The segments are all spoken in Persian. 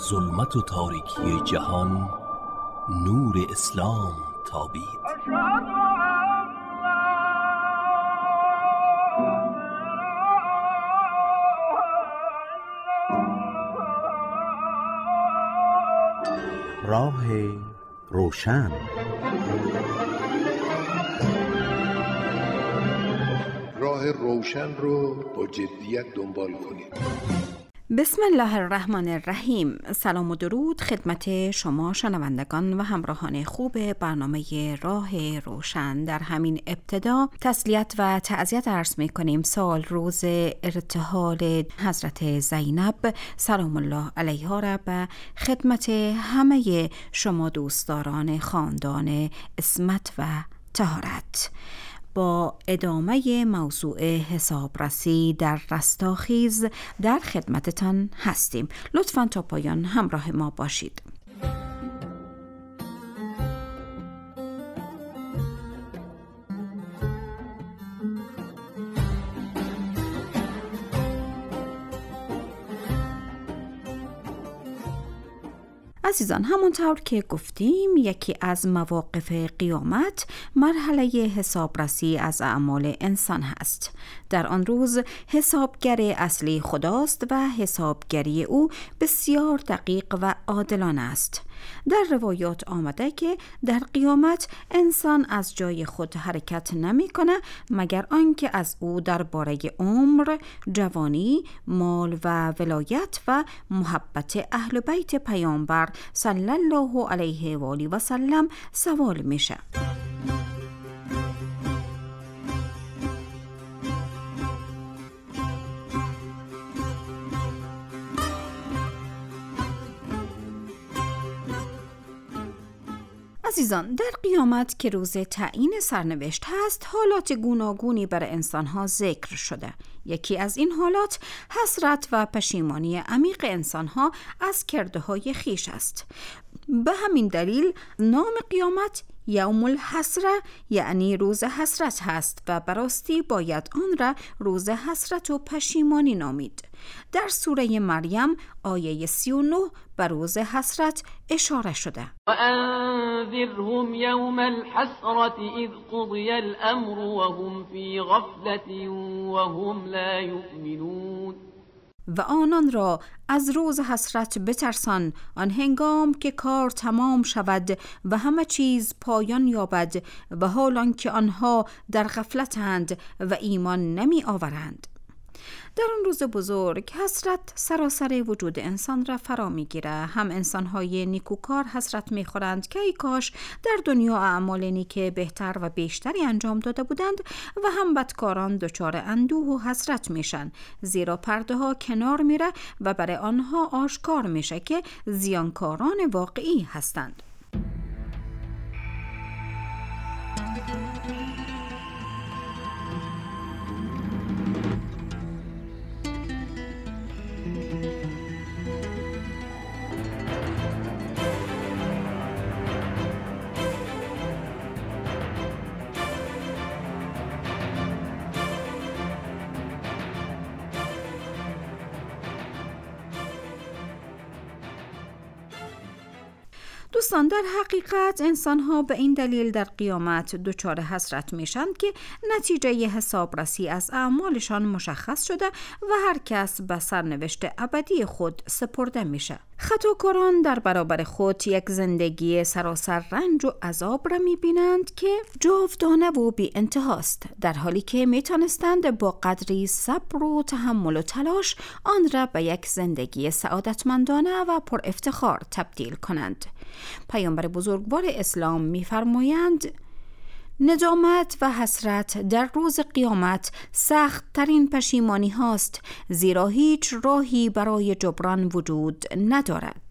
ظلمت و تاریکی جهان نور اسلام تابید. راه روشن. راه روشن رو با جدیت دنبال کنید. بسم الله الرحمن الرحیم. سلام و درود خدمت شما شنوندگان و همراهان خوب برنامه راه روشن. در همین ابتدا تسلیت و تعزیت عرض می کنیم سال روز ارتحال حضرت زینب سلام الله علیها را به خدمت همه شما دوستداران خاندان عصمت و طهارت. با ادامه موضوع حسابرسی در رستاخیز در خدمتتان هستیم. لطفاً تا پایان همراه ما باشید. عزیزان، همونطور که گفتیم یکی از مواقف قیامت مرحله حسابرسی از اعمال انسان هست. در آن روز حسابگر اصلی خداست و حسابگری او بسیار دقیق و عادلانه است. در روایات آمده که در قیامت انسان از جای خود حرکت نمی کنه مگر آنکه از او درباره عمر، جوانی، مال و ولایت و محبت اهل بیت پیامبر صلی الله علیه و آله و سلم سوال میشه. عزیزان، در قیامت که روز تعیین سرنوشت هست، حالات گوناگونی برای انسانها ذکر شده. یکی از این حالات حسرت و پشیمانی عمیق انسانها از کرده‌های خویش است. به همین دلیل نام قیامت یوم الحسره یعنی روز حسرت هست و براستی باید آن را روز حسرت و پشیمانی نامید. در سوره مریم آیه 39 به روز حسرت اشاره شده. و انذرهم یوم الحسرة اذ قضی الامر وهم فی غفلة وهم لا یؤمنون. و آنان را از روز حسرت بترسان، آن هنگام که کار تمام شود و همه چیز پایان یابد و حال آنکه آنها در غفلتند و ایمان نمی آورند. در آن روز بزرگ حسرت سراسر وجود انسان را فرا میگیره. هم انسان‌های نیکوکار حسرت میخورند که ای کاش در دنیا اعمال نیک بهتر و بیشتری انجام داده بودند و هم بدکاران دچار اندوه و حسرت میشن، زیرا پرده ها کنار میره و برای آنها آشکار میشه که زیانکاران واقعی هستند. دوستان، در حقیقت انسان‌ها به این دلیل در قیامت دچار حسرت میشن که نتیجه حسابرسی از اعمالشان مشخص شده و هر کس به سرنوشت ابدی خود سپرده میشه. خطاکاران در برابر خود یک زندگی سراسر رنج و عذاب را میبینند که جاودانه و بی انتهاست، در حالی که میتونستند با قدری صبر و تحمل و تلاش آن را به یک زندگی سعادتمندانه و پر افتخار تبدیل کنند. پیامبر بزرگوار اسلام می‌فرمایند ندامت و حسرت در روز قیامت سخت ترین پشیمانی هاست، زیرا هیچ راهی برای جبران وجود ندارد.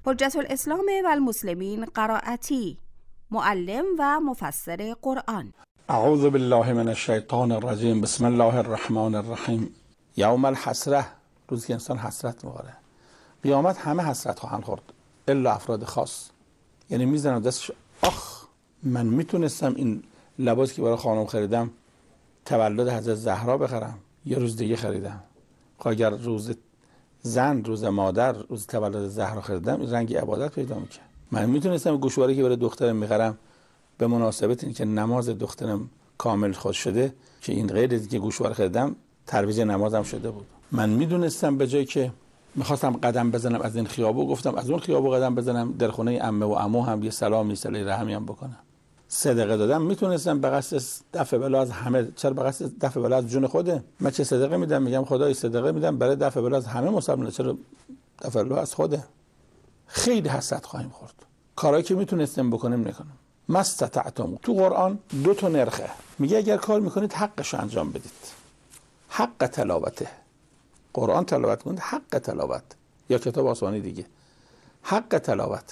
حجت الاسلام و المسلمین قرائتی، معلم و مفسر قرآن. اعوذ بالله من الشیطان الرجیم. بسم الله الرحمن الرحیم. یوم الحسره، روزی که انسان حسرت می‌خوره. قیامت همه حسرت خواهند خورد الا افراد خاص. یعنی میزنم دستش، آخ من میتونستم این لباسی که برای خانم خریدم تولد حضرت زهرا بخرم، یه روز دیگه خریدم. اگر روز زن، روز مادر، روز تولد زهرا خریدم، این رنگی عبادت پیدا میکنه. من میتونستم گوشواره که برای دخترم میخرم به مناسبت این که نماز دخترم کامل خود شده، که این غیر از که گوشواره خریدم ترویج نمازم شده بود. من میدونستم به جای که میخواستم قدم بزنم از این خیابون، گفتم از اون خیابون قدم بزنم در خونه عمه و عمو هم یه سلامی صله رحمی هم بکنم. صدقه دادم میتونستم به قصد دفع بلا از همه. چرا به قصد دفع بلا از جون خوده؟ من چه صدقه میدم؟ میگم خدای صدقه میدم برای دفع بلا از همه مسلمان، چرا دفع بلا از خوده؟ خیلی حسرت خواهیم خورد. کارهایی که میتونستم بکنیم نکنم. مستطعتم تو قرآن 2 نرخه. میگه اگر کار میکنید حقش انجام بدید. حق تلاوته. قرآن تلاوت کنید، حق تلاوت، یا کتاب آسمانی دیگه حق تلاوت،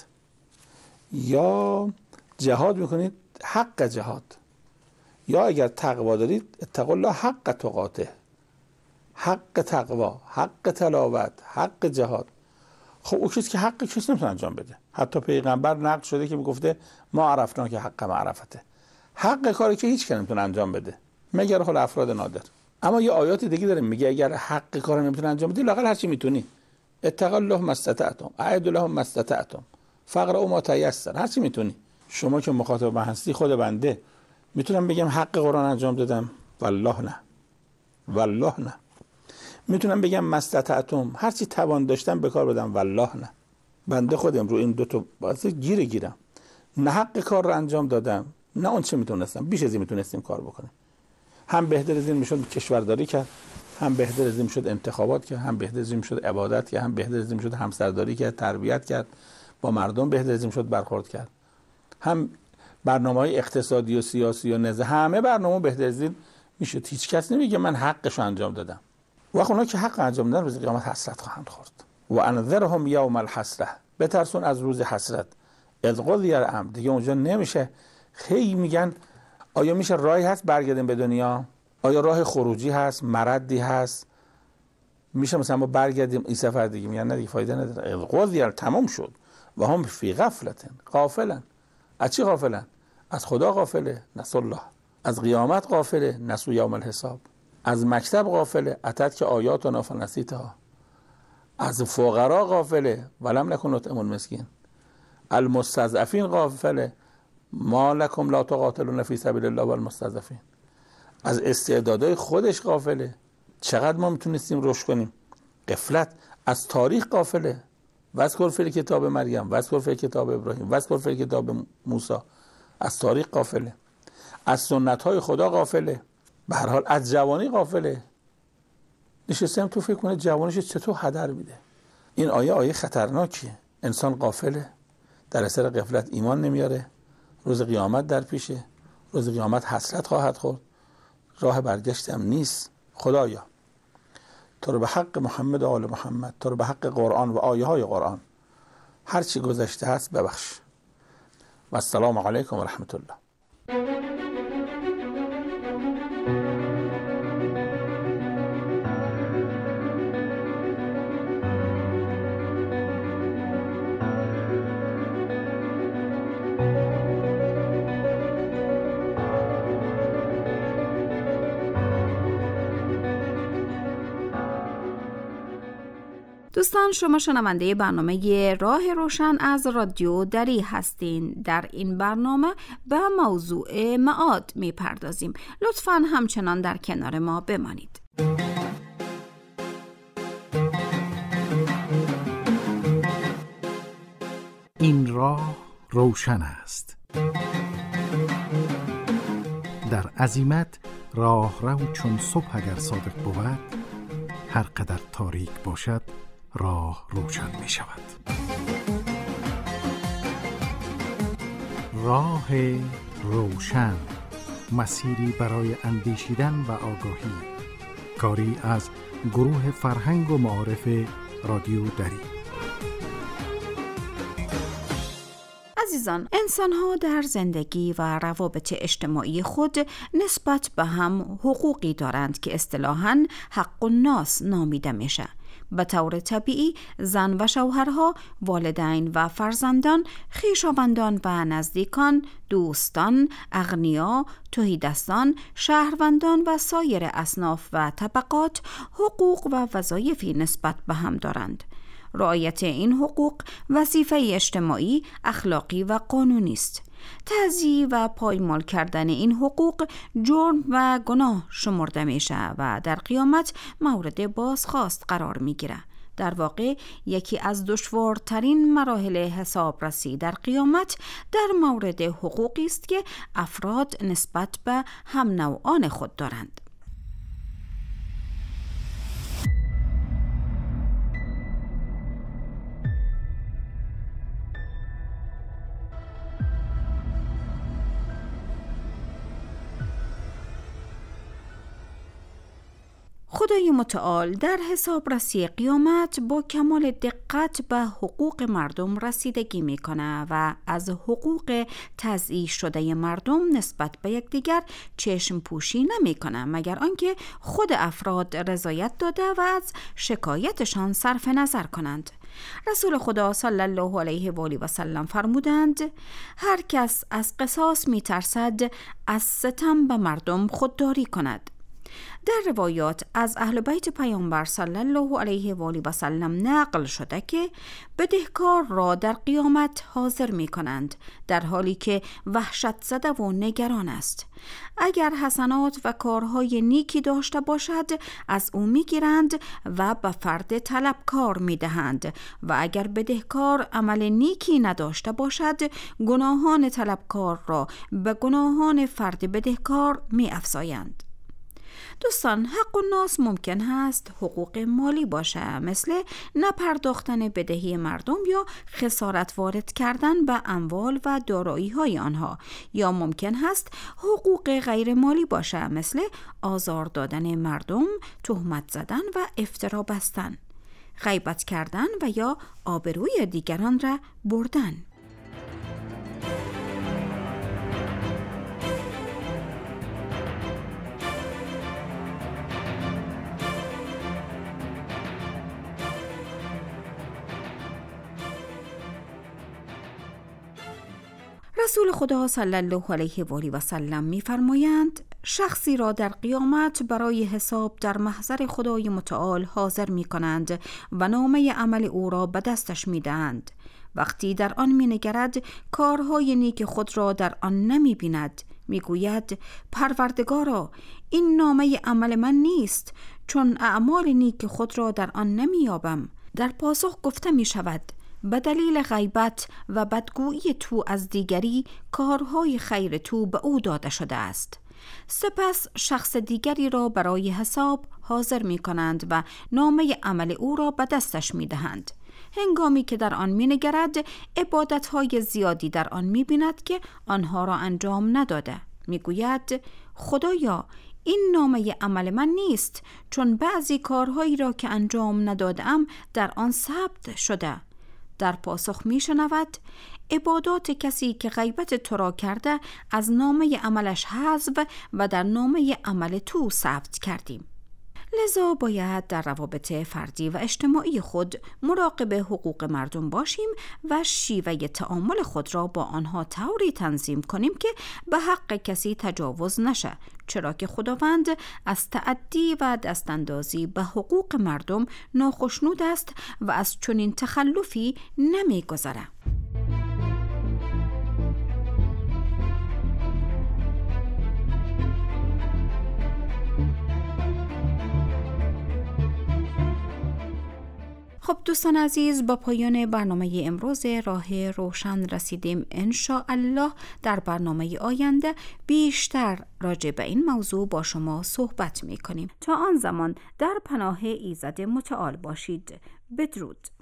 یا جهاد میکنید حق جهاد، یا اگر تقوا دارید اتقوا الله حق تقاته. حق تقوا، حق تلاوت، حق جهاد. خب اون چیزی که حق کسی نمیتونه انجام بده. حتی پیغمبر نقل شده که میگفته ما عرفنا که حق معرفته. حق کاری که هیچ کس نمیتونه انجام بده مگر خود افراد نادر. اما یه آیات دیگه داره میگه اگر حق کارو نمیتونه انجام بدی لااقل هر چی میتونی. اتقوا الله ما استطعتم، اعدوا لهم ما استطعتم، فقرؤوا ما تیسر. هر چی میتونی. شما که مخاطب من هستی، خود بنده میتونم بگم حق قرآن انجام دادم؟ والله نه، والله نه. میتونم بگم ما استطعتم، هر چی توان داشتم به کار بدم؟ والله نه. بنده خودم رو این 2 واسه گیرم. نه حق کار رو انجام دادم، نه اون چه میتونستم. بیش از این میتونستیم کار بکنیم. هم بهتر از این میشد کشورداری کرد، هم بهتر از این میشد انتخابات کرد، هم بهتر از این میشد عبادت کرد، هم بهتر از این میشد همسرداری کرد، تربیت کرد، با مردم بهتر از این میشد برخورد کرد. هم برنامه‌های اقتصادی و سیاسی و نظام، همه برنامه بهتر از این میشد. هیچ کس نمیگه من حقشو انجام دادم. و اونا که حق انجام دادن روز قیامت حسرت خواهند خورد. و انذرهم یوم الحسره، بترسون از روز حسرت. اذ قضی الامر، دیگه اونجا نمیشه. خیلی میگن آیا میشه راهی هست برگردیم به دنیا؟ آیا راه خروجی هست؟ مردی هست؟ میشه مثلا ما برگردیم این سفر دیگه؟ میگن نه دیگه فایده نداره. اذ قضی تمام شد و هم فی غفلت، غافلن. از چی غافلن؟ از خدا غافله، نسوا الله. از قیامت غافله، نسوا یوم الحساب. از مکتب غافله، اتت که آیاتنا فنسیتها. از فقرا غافله، ولم نکن نطعم المسکین. المستضعفین غافله، ما لکم لا تقاتلون فی سبیل الله والمستضعفین. از استعدادهای خودش غافله. چقدر ما میتونستیم رشد کنیم؟ غفلت. از تاریخ غافله. واذکر فی کتاب مریم، واذکر فی کتاب ابراهیم، واذکر فی کتاب موسی. از تاریخ غافله. از سنت های خدا غافله. به هر حال از جوانی غافله. نشستم تو فکر کنه جوانیش چطور هدر میده. این آیه خطرناکیه. انسان غافله، در اثر غفلت ایمان نمیاره، روز قیامت در پیشه، روز قیامت حسرت خواهد خورد، راه برگشت هم نیست. خدایا تو رو به حق محمد و آل محمد، تو رو به حق قرآن و آیه های قرآن هر چی گذشته هست ببخش. و السلام علیکم و رحمت الله. دوستان، شما شنونده برنامه راه روشن از رادیو دری هستین. در این برنامه به موضوع معاد میپردازیم. لطفاً همچنان در کنار ما بمانید. این راه روشن است. در عزیمت راه رو چون صبح اگر صادق بود، هر قدر تاریک باشد راه روشن می شود. راه روشن، مسیری برای اندیشیدن و آگاهی. کاری از گروه فرهنگ و معارف رادیو دری. عزیزان، انسان‌ها در زندگی و روابط اجتماعی خود نسبت به هم حقوقی دارند که اصطلاحاً حق الناس نامیده میشه. به طور طبیعی زن و شوهرها، والدین و فرزندان، خویشاوندان و نزدیکان، دوستان، اغنیا، تهیدستان، شهروندان و سایر اصناف و طبقات حقوق و وظایفی نسبت به هم دارند. رعایت این حقوق وظیفه اجتماعی، اخلاقی و قانونی است. تضییع و پایمال کردن این حقوق جرم و گناه شمرده میشه و در قیامت مورد بازخواست قرار میگیره. در واقع یکی از دشوارترین مراحل حسابرسی در قیامت در مورد حقوقی است که افراد نسبت به هم نوعان خود دارند. خدای متعال در حسابرسی قیامت با کمال دقت به حقوق مردم رسیدگی میکنه و از حقوق تضییع شده مردم نسبت به یکدیگر چشم پوشی نمیکنه مگر آنکه خود افراد رضایت داده و از شکایتشان صرف نظر کنند. رسول خدا صلی الله علیه و آله و سلم فرمودند: هر کس از قصاص میترسد از ستم به مردم خودداری کند. در روایات از اهل بیت پیامبر صلی الله علیه و آله و سلم نقل شده که بدهکار را در قیامت حاضر می کنند در حالی که وحشت زده و نگران است. اگر حسنات و کارهای نیکی داشته باشد از او می گیرند و به فرد طلبکار می دهند و اگر بدهکار عمل نیکی نداشته باشد گناهان طلبکار را به گناهان فرد بدهکار می افزایند. دوستان، حق الناس ممکن هست حقوق مالی باشه، مثل نپرداختن بدهی مردم یا خسارت وارد کردن به اموال و دارایی های آنها، یا ممکن هست حقوق غیر مالی باشه، مثل آزار دادن مردم، تهمت زدن و افترا بستن، غیبت کردن و یا آبروی دیگران را بردن. رسول خدا صلی الله علیه و آله و سلم می‌فرمایند: شخصی را در قیامت برای حساب در محضر خدای متعال حاضر می‌کنند و نامه عمل او را به دستش می‌دهند. وقتی در آن می‌نگرد کارهای نیک خود را در آن نمی‌بیند، می‌گوید: پروردگارا، این نامه عمل من نیست، چون اعمال نیک خود را در آن نمی‌یابم. در پاسخ گفته می‌شود: به دلیل غیبت و بدگویی تو از دیگری کارهای خیر تو به او داده شده است. سپس شخص دیگری را برای حساب حاضر می کنند و نامه عمل او را به دستش می دهند. هنگامی که در آن می نگرد عبادتهای زیادی در آن می بیند که آنها را انجام نداده. می گوید: خدایا، این نامه عمل من نیست، چون بعضی کارهایی را که انجام ندادم در آن ثبت شده. در پاسخ می شنود: عبادات کسی که غیبت تو را کرده از نامه عملش حذف و در نامه عمل تو ثبت کردیم. لذا باید در روابط فردی و اجتماعی خود مراقب حقوق مردم باشیم و شیوه تعامل خود را با آنها طوری تنظیم کنیم که به حق کسی تجاوز نشه، چرا که خداوند از تعدی و دستاندازی به حقوق مردم ناخشنود است و از چنین تخلفی نمی‌گذره. خب دوستان عزیز، با پایان برنامه امروز راه روشن رسیدیم. انشاءالله در برنامه آینده بیشتر راجع به این موضوع با شما صحبت می کنیم. تا آن زمان در پناه ایزد متعال باشید. بدرود.